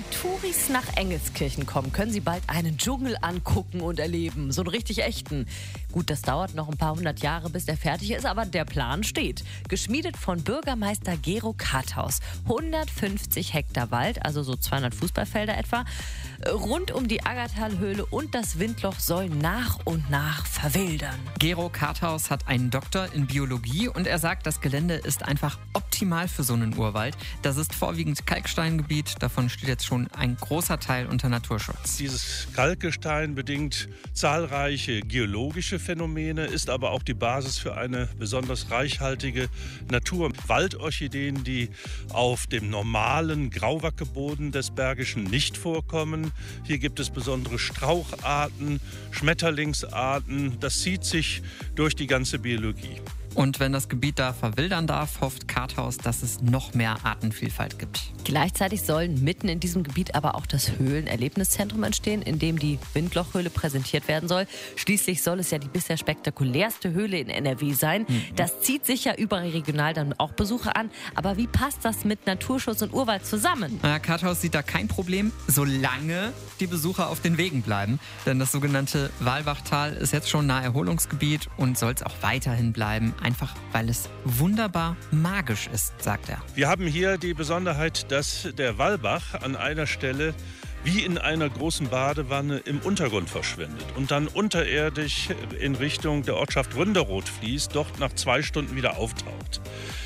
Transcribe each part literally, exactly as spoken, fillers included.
Touris nach Engelskirchen kommen, können sie bald einen Dschungel angucken und erleben. So einen richtig echten. Gut, das dauert noch ein paar hundert Jahre, bis der fertig ist, aber der Plan steht. Geschmiedet von Bürgermeister Gero Karthaus. hundertfünfzig Hektar Wald, also so zweihundert Fußballfelder etwa. Rund um die Aggertalhöhle und das Windloch sollen nach und nach verwildern. Gero Karthaus hat einen Doktor in Biologie und er sagt, das Gelände ist einfach optimal für so einen Urwald. Das ist vorwiegend Kalksteingebiet, davon steht jetzt schon ein großer Teil unter Naturschutz. Dieses Kalkgestein bedingt zahlreiche geologische Phänomene, ist aber auch die Basis für eine besonders reichhaltige Natur. Waldorchideen, die auf dem normalen Grauwackeboden des Bergischen nicht vorkommen. Hier gibt es besondere Straucharten, Schmetterlingsarten. Das zieht sich durch die ganze Biologie. Und wenn das Gebiet da verwildern darf, hofft Karthaus, dass es noch mehr Artenvielfalt gibt. Gleichzeitig sollen mitten in diesem Gebiet aber auch das Höhlenerlebniszentrum entstehen, in dem die Windlochhöhle präsentiert werden soll. Schließlich soll es ja die bisher spektakulärste Höhle in N R W sein. Mhm. Das zieht sicher überregional dann auch Besucher an. Aber wie passt das mit Naturschutz und Urwald zusammen? Na, Karthaus sieht da kein Problem, solange die Besucher auf den Wegen bleiben. Denn das sogenannte Walbachtal ist jetzt schon Naherholungsgebiet und soll es auch weiterhin bleiben. Einfach weil es wunderbar magisch ist, sagt er. Wir haben hier die Besonderheit, dass der Wallbach an einer Stelle wie in einer großen Badewanne im Untergrund verschwindet und dann unterirdisch in Richtung der Ortschaft Ründeroth fließt, dort nach zwei Stunden wieder auftaucht.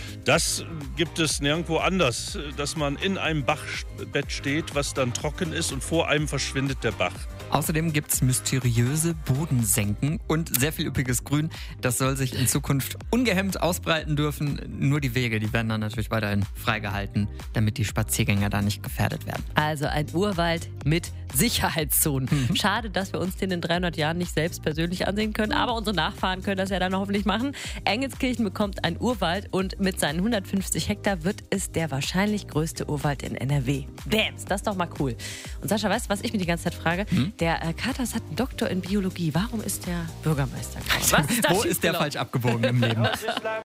Das gibt es nirgendwo anders, dass man in einem Bachbett steht, was dann trocken ist und vor einem verschwindet der Bach. Außerdem gibt es mysteriöse Bodensenken und sehr viel üppiges Grün. Das soll sich in Zukunft ungehemmt ausbreiten dürfen. Nur die Wege, die werden dann natürlich weiterhin freigehalten, damit die Spaziergänger da nicht gefährdet werden. Also ein Urwald mit Sicherheitszonen. Mhm. Schade, dass wir uns den in dreihundert Jahren nicht selbst persönlich ansehen können, aber unsere Nachfahren können das ja dann hoffentlich machen. Engelskirchen bekommt einen Urwald und mit seinen hundertfünfzig Hektar wird es der wahrscheinlich größte Urwald in N R W. Bams, das ist doch mal cool. Und Sascha, weißt du, was ich mir die ganze Zeit frage? Mhm. Der äh, Karthaus hat einen Doktor in Biologie. Warum ist der Bürgermeister geworden? Was ist da Wo ist der falsch abgebogen im Leben?